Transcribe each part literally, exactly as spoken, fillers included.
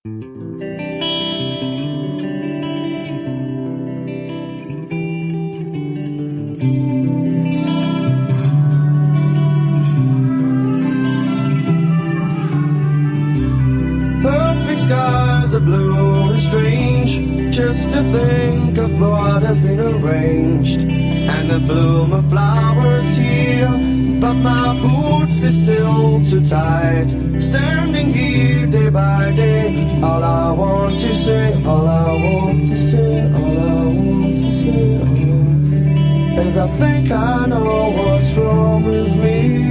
Perfect skies are blue and strange, just to think of what has been arranged. And the bloom of flowers here, but my boots is still too tight. Standing here day by day, all I want to say, all I want to say, all I want to say, all is I think I know what's wrong with me.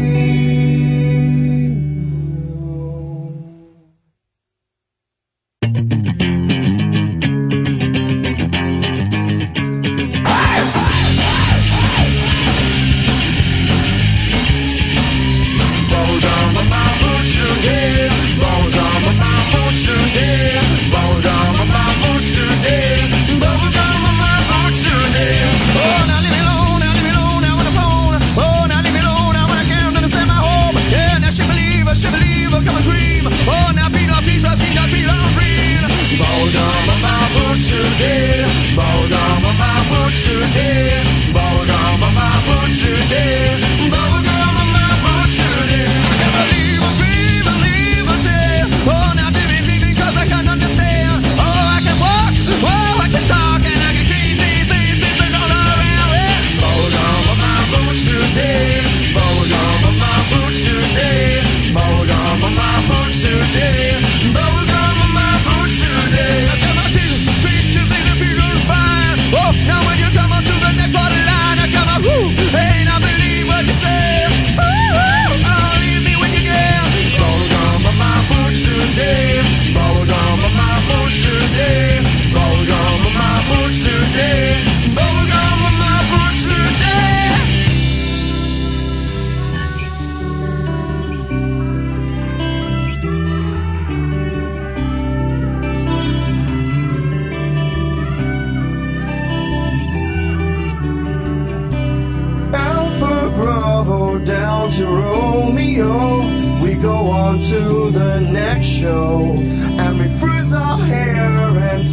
Down to Romeo, we go on to the next show, and we frizz our hair and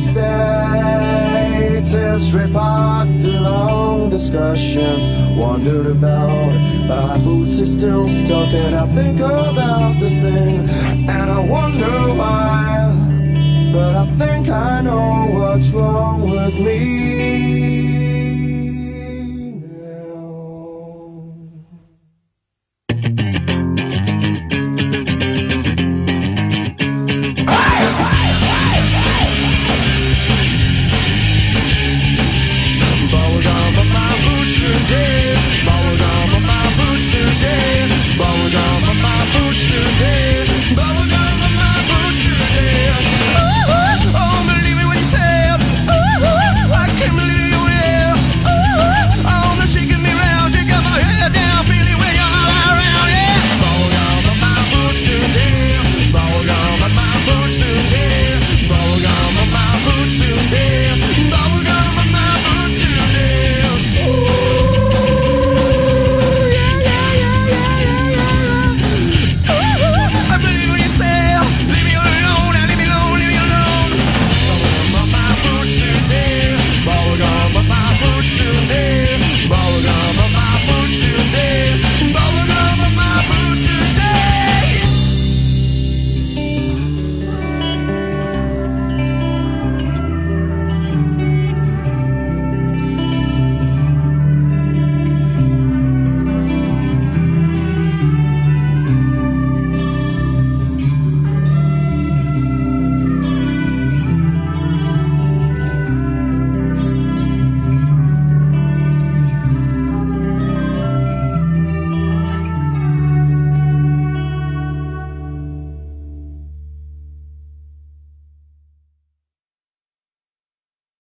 stay till straight parts to long discussions wandered about, but my boots are still stuck. And I think about this thing and I wonder why, but I think I know what's wrong with me.